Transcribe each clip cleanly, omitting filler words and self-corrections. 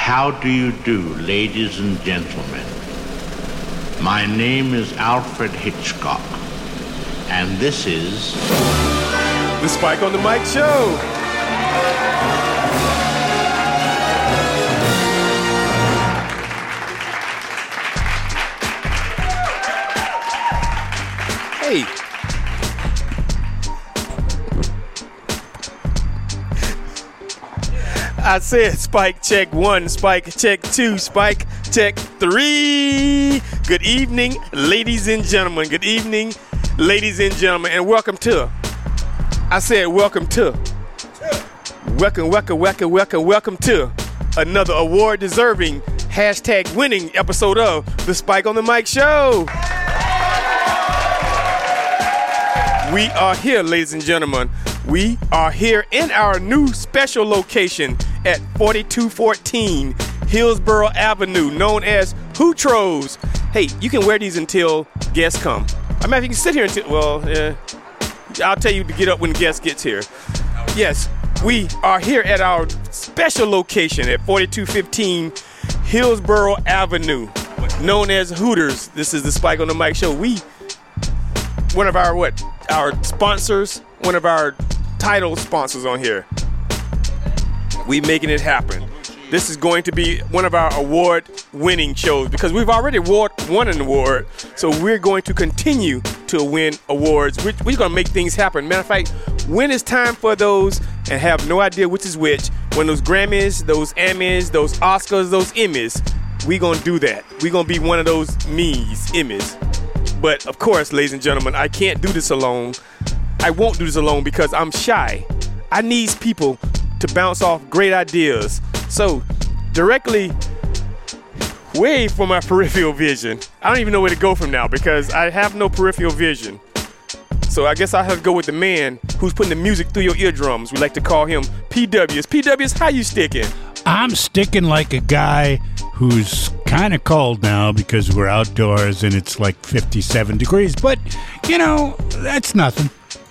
How do you do, ladies and gentlemen? My name is Alfred Hitchcock, and this is The Spike on the Mic Show. Hey. I said Spike check 1, Spike check 2, Spike check 3. Good evening, ladies and gentlemen. Good evening, ladies and gentlemen, and welcome to. I said welcome to. Welcome to another award-deserving, #winning episode of The Spike on the Mic Show. We are here, ladies and gentlemen. We are here in our new special location at 4214 Hillsborough Avenue, known as Hootros. Hey, you can wear these until guests come. I mean, if you can sit here until, I'll tell you to get up when guests gets here. Yes, we are here at our special location at 4215 Hillsborough Avenue, known as Hooters. This is the Spike on the Mic Show. One of our sponsors, one of our title sponsors on here. We making it happen. This is going to be one of our award-winning shows because we've already won an award, so we're going to continue to win awards. We're going to make things happen. Matter of fact, when it's time for those and have no idea which is which, when those Grammys, those Emmys, those Oscars, those Emmys, we're going to do that. We're going to be one of those Emmys. But, of course, ladies and gentlemen, I can't do this alone. I won't do this alone because I'm shy. I need people to bounce off great ideas. So, directly way from my peripheral vision, I don't even know where to go from now because I have no peripheral vision. So I guess I have to go with the man who's putting the music through your eardrums. We like to call him PWs. PWs, how you sticking? I'm sticking like a guy who's kind of cold now because we're outdoors and it's like 57 degrees. But, that's nothing.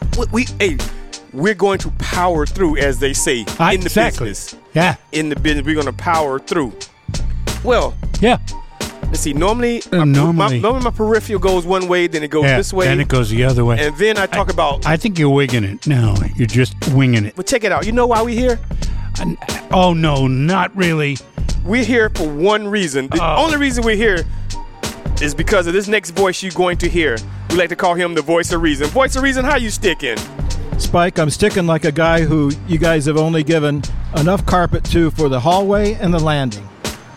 We're going to power through, as they say, in the business. Yeah. In the business, we're going to power through. Well, yeah. Let's see. Normally my peripheral goes one way, then it goes this way. Then it goes the other way. And then I talk about... I think you're wigging it. No, you're just winging it. But check it out. You know why we're here? Oh, no, not really. We're here for one reason. The only reason we're here is because of this next voice you're going to hear. We like to call him the voice of reason. Voice of reason, how you sticking? Spike, I'm sticking like a guy who you guys have only given enough carpet to for the hallway and the landing.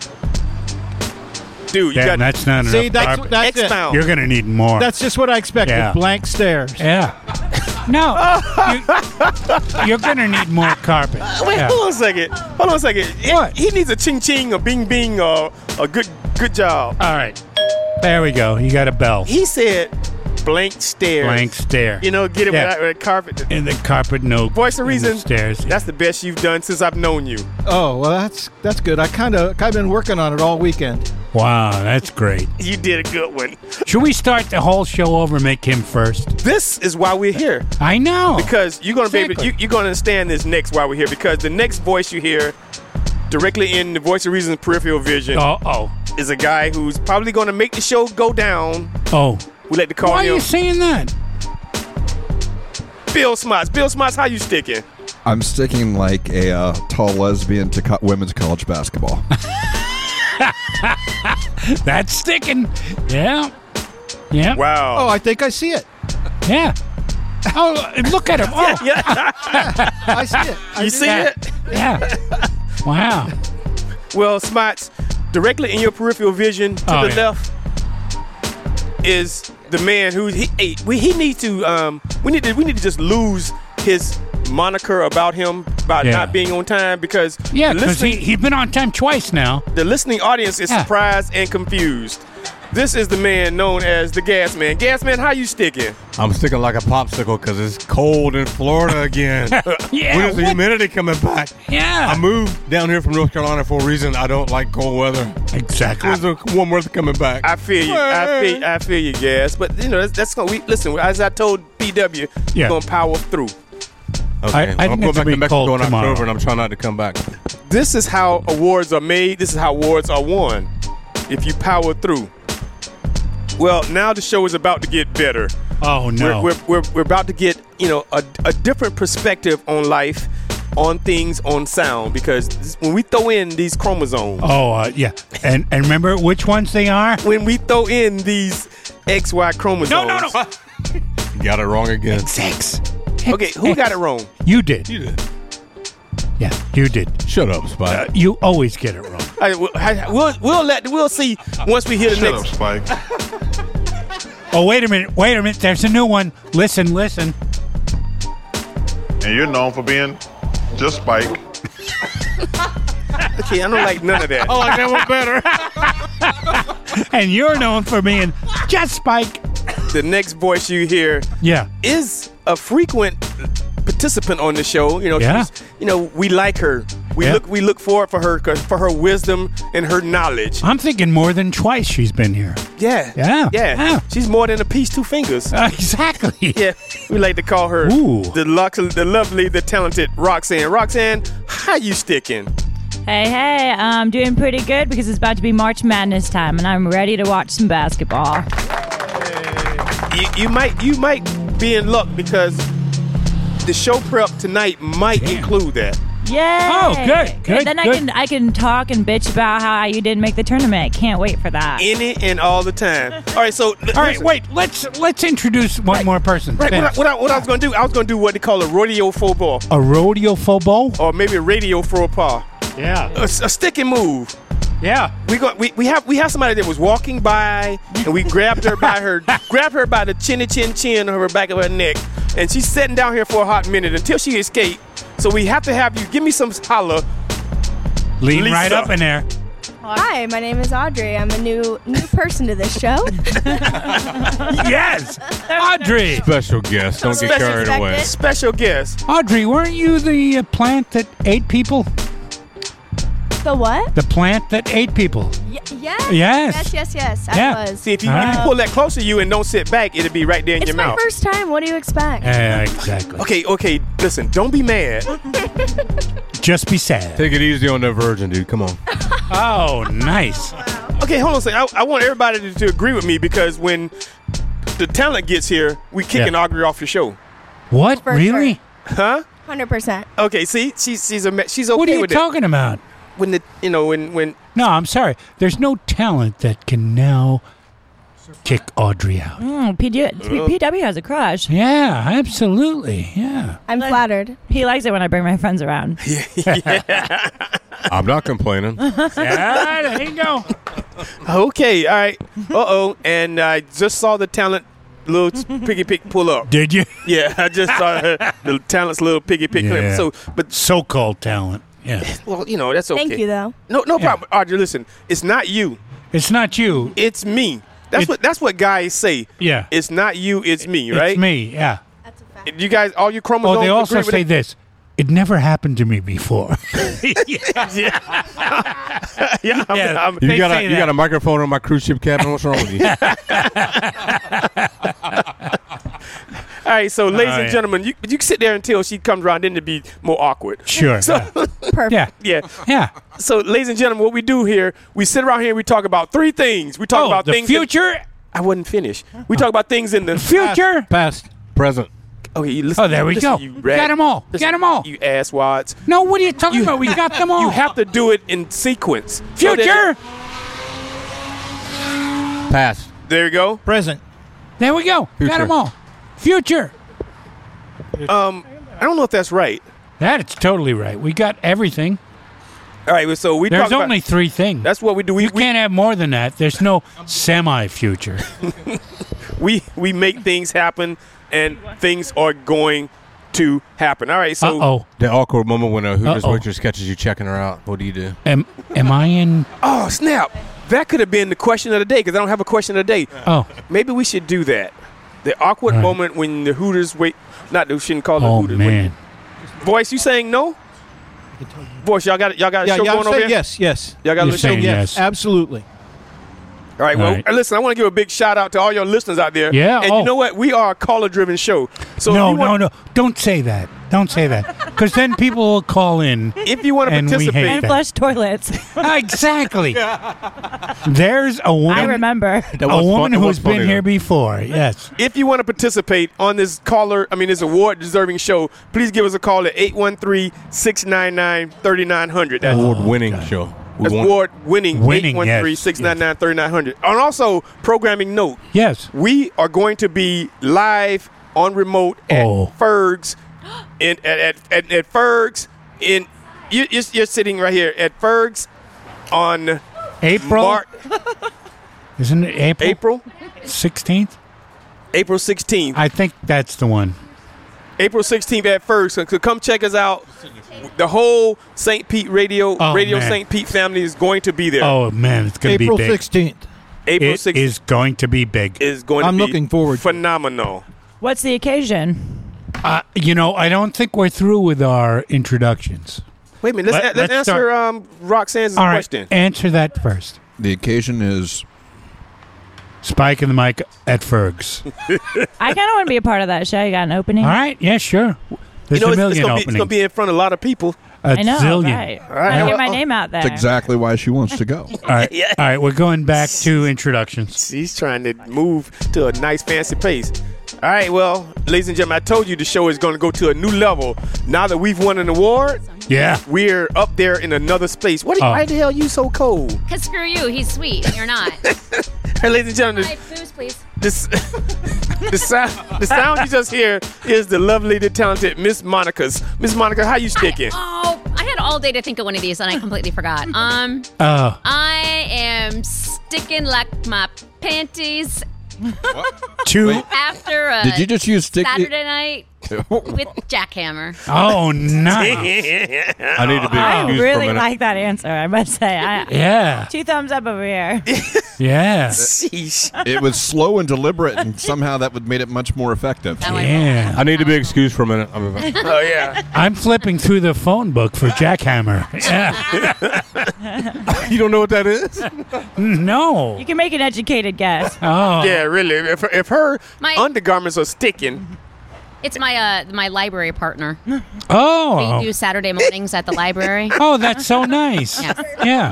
Dude, that's not enough. See, that's expound. You're going to need more. That's just what I expected. Yeah. Blank stairs. Yeah. No, you're going to need more carpet. Wait, hold on a second. What? He needs a ching-ching, a bing-bing, or a good job. All right. There we go. You got a bell. He said blank stairs. Blank stare. Get it with carpet. And the carpet, no. Voice of reason. Stairs. That's the best you've done since I've known you. Oh, well, that's good. I kind of been working on it all weekend. Wow, that's great. You did a good one. Should we start the whole show over and make him first? This is why we're here. I know. Because you're going to be able, you're going to understand this next why we're here. Because the next voice you hear directly in the Voice of Reason's peripheral vision is a guy who's probably going to make the show go down. Oh. We like to call him. Why are you saying that? Bill Smots. Bill Smots, how you sticking? I'm sticking like a tall lesbian to women's college basketball. That's sticking. Yeah. Yeah. Wow. Oh, I think I see it. Yeah. Oh, look at him. Oh. Yeah. I see it. You see it? Yeah. Wow. Well, Smots, directly in your peripheral vision to the left is the man who he needs to we need to just lose his moniker about him not being on time because because he's been on time twice now. The listening audience is surprised and confused. This is the man known as the Gas Man. Gas Man, how you sticking? I'm sticking like a popsicle because it's cold in Florida again. When's the humidity coming back? Yeah. I moved down here from North Carolina for a reason. I don't like cold weather. Exactly. When's the warm weather coming back? I feel you. I feel you, Gas. But that's gonna listen. As I told PW, we're gonna power through. Okay. I I'm think going it's back gonna to be Mexico cold in tomorrow. October, and I'm trying not to come back. This is how awards are made. This is how awards are won. If you power through. Well, now the show is about to get better. Oh no! We're about to get a different perspective on life, on things, on sound. Because when we throw in these chromosomes, yeah, and remember which ones they are? when we throw in these XY chromosomes, No. You got it wrong again. Sex. Okay, who got it wrong? You did. You did. Yeah, you did. Shut up, Spike. You always get it wrong. We'll see once we hear the Shut next. up, Spike. Oh, wait a minute. There's a new one. Listen. And you're known for being just Spike. Okay, I don't like none of that. I like that one better. And you're known for being just Spike. The next voice you hear Yeah. is a frequent participant on the show. Yeah. We like her. We look forward for her wisdom and her knowledge. I'm thinking more than twice she's been here. Yeah. She's more than a piece, two fingers. Exactly. Yeah, we like to call her Ooh. the lovely, the talented Roxanne. Roxanne, how you sticking? Hey, I'm doing pretty good because it's about to be March Madness time, and I'm ready to watch some basketball. You might be in luck because the show prep tonight might include that. Yay! Oh, good, Then good. I can talk and bitch about how you didn't make the tournament. Can't wait for that. Any and all the time. All right, so All right, wait. Let's introduce one more person. Right, Thanks. what I was going to do, I was going to do what they call a rodeo faux ball, A rodeo football? or maybe a radio faux pas, Yeah. a stick and move. Yeah. We have somebody that was walking by, and we grabbed her by the chin of her back of her neck, and she's sitting down here for a hot minute until she escaped. So we have to have you give me some holler. Lean Lisa. right up in there. Hi, my name is Audrey. I'm a new person to this show. Yes. Audrey. Special guest. Don't get carried away. Expected. Special guest. Audrey, weren't you the plant that ate people? The what? The plant that ate people. Yes. Yes. Yes. Yeah. I was. See, if you All right. pull that closer to you and don't sit back, it'll be right there in It's your my mouth. first time. What do you expect? Exactly. Okay, listen, don't be mad. Just be sad. Take it easy on that virgin, dude. Come on. Oh, nice. Okay, hold on a second. I want everybody to agree with me because when the talent gets here, we kick an Audrey off the show. What? For Really? Huh? 100%. Okay, see, she's okay What are you with talking about? it. When No, I'm sorry. There's no talent that can now kick Audrey out. PW has a crush. Yeah, absolutely. Yeah. I'm flattered. He likes it when I bring my friends around. I'm not complaining. Yeah, there you go. Okay, all right. And I just saw the talent little piggy pick pull up. Did you? Yeah, I just saw the talent's little piggy pick clip. Yeah. So, but So-called talent. Yeah. well, that's okay. Thank you, though. No problem. Audrey, listen, it's not you. It's not you. It's me. That's what guys say. Yeah. It's not you, it's me, right? It's me, yeah. That's a fact. You guys, all your chromosomes Oh, they also agree with say it? this. It never happened to me before. Yeah, I'm- They You got say that. a microphone on my cruise ship cabin. What's wrong with you? all right, so ladies and yeah. gentlemen, you can sit there until she comes around, then it'd be more awkward. Sure. So, Perfect. yeah. yeah. Yeah. So, ladies and gentlemen, what we do here, we sit around here and we talk about three things. We talk Oh, about the things. future? I wasn't finished. We talk about things in the Future? Past. Present. Okay, you listen. Oh, there we listen, go. You We rat- got 'em all. listen, Got 'em all. You asswads. No, what are you talking about? We got them all. You have to do it in sequence. So Future? Past. there you go. Present. There we go. Future. Got them all. Future. I don't know if that's right. That is totally right. We got everything. All right, so we There's talk only about, three things. that's what we do. You can't have more than that. There's no semi-future. We make things happen, and things are going to happen. All right, so Uh-oh. The awkward moment when a Hooters Uh-oh. waitress catches you checking her out. What do you do? Am I in? oh snap, that could have been the question of the day because I don't have a question of the day. Oh. Maybe we should do that. The awkward All right. moment when the Hooters wait. Not we shouldn't call it Oh, Hooters. man. Voice, you saying no? Voice, y'all got a Yeah, show yeah, going over say here. yes. Y'all got a You're little show. saying Yes, yes. absolutely. All right, well, All right. listen, I want to give a big shout out to all your listeners out there. Yeah, And oh. you know what? We are a caller-driven show. So No, if you want, no. Don't say that. Don't say that. Because then people will call in. If you want to And we hate participate, And that. flush toilets. Exactly. There's a woman. I remember. That A was woman fun- that who's was funny, been here though. before. Yes. if you want to participate on this this award-deserving show, please give us a call at 813-699-3900. That's Award-winning show. We That's want- award-winning, Winning, yes. 813-699-3900. And also, programming note, Yes. we are going to be live on remote at Oh. Ferg's. At Ferg's. You're sitting right here at Ferg's on April. Isn't it April? April 16th? April 16th. I think that's the one. April 16th at Ferg's. So come check us out. The whole St. Pete Radio man. St. Pete family is going to be there. Oh, man. It's going to be April big. 16th. April It 16th is going to be big. is going to I'm be looking forward to it. phenomenal. What's the occasion? I don't think we're through with our introductions. Wait a minute. Let's Let's answer Roxanne's All right. question. Answer that first. The occasion is Spike and the mic at Ferg's. I kind of want to be a part of that show. You got an opening? All right. Yeah, sure. There's a it's million going openings. to be in front of a lot of people. A I know, zillion. right? right. I get my name out there. that's exactly why she wants to go. All right. Yeah. All right. We're going back to introductions. He's trying to move to a nice, fancy pace. All right, well, ladies and gentlemen, I told you the show is going to go to a new level. Now that we've won an award, Yeah. we're up there in another space. Why the hell are you so cold? Because screw you, he's sweet and you're not. Hey, ladies and gentlemen, Hey, booze, please. the sound you just hear is the lovely, the talented Miss Monica's. Miss Monica, how you sticking? Oh, I had all day to think of one of these and I completely forgot. Oh. I am sticking like my panties Two. Wait. after a Did you just use sticky? Saturday night with jackhammer. Oh, nice. I need to be I excused for a really minute. like that answer, I must say. Yeah. 2 thumbs up over here. Yeah. Sheesh. It was slow and deliberate, and somehow that would made it much more effective. That one. Yeah. I need to be excused for a minute. I'll be back. Oh, yeah. I'm flipping through the phone book for Jackhammer. Yeah. You don't know what that is? No. You can make an educated guess. Oh. Yeah, really. If her My- undergarments are sticking, It's my library partner. We Oh. do Saturday mornings at the library. Oh, that's so nice. Yes. Yeah.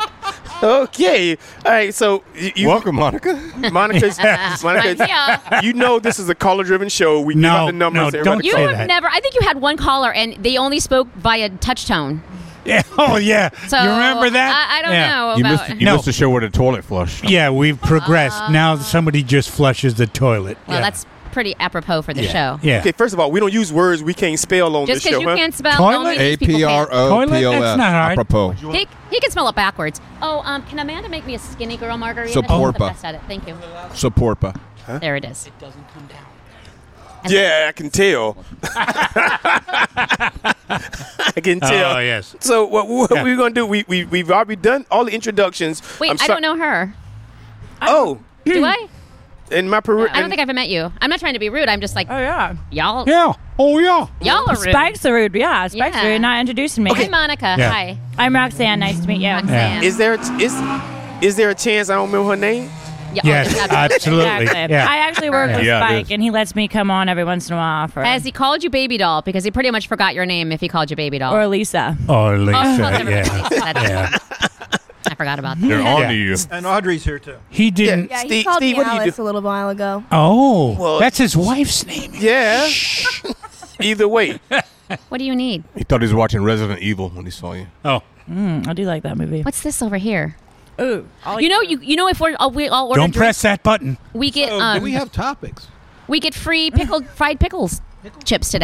okay. All right, so you Welcome, Monica. Monica's, Monica, Yeah. you know this is a caller-driven show. We give No, out the numbers. no, to everybody don't You to say call. have that. never. I think you had one caller, and they only spoke via touch tone. Yeah. Oh, yeah. So you remember that? I don't Yeah. know You about. missed, you No. missed the show where the toilet flushed. Yeah, we've progressed. Now somebody just flushes the toilet. Well, yeah. that's pretty apropos for the show. Yeah. Okay, first of all, we don't use words we can't spell on Just this show, because you huh? can't spell, Toilet? don't mean these people can't. APROPOS. That's not hard. Apropos. He can spell it backwards. Oh, can Amanda make me a skinny girl margarita? So I'm the porpa. best at it. Thank you. Supporpa. There it is. Yeah, I can tell. I can tell. Oh, yes. So what we're going to do, we've already done all the introductions. Wait, I don't know her. Oh, Do I? in my Peru. I don't think I've met you. I'm not trying to be rude. I'm just like, Oh, yeah. y'all. Yeah. Oh, yeah. Y'all are rude. Spike's the rude. Yeah, Spike's Yeah. the rude. Not introducing me. Hi, Monica. Yeah. Hi. I'm Roxanne. Nice to meet you. Roxanne. Is there a chance I don't remember her name? Yeah, Yes, there's absolutely. Exactly. Yeah. I actually work with Yeah, it Spike, is. and he lets me come on every once in a while for Has he called you baby doll? Because he pretty much forgot your name if he called you baby doll. or Lisa. Or Lisa. Oh, well, never yeah. mind. That's- Yeah. I forgot about that. They're on to Yeah. you. And Audrey's here too. He didn't. Yeah, he Steve- called Steve, me what do you Alice do? a little while ago. Oh, Well- that's his wife's name. Yeah. Either way. What do you need? He thought he was watching Resident Evil when he saw you. Oh, I do like that movie. What's this over here? Ooh. You know if we all order don't drinks, press that button. we get So, do we have topics? we get free fried pickles chips today.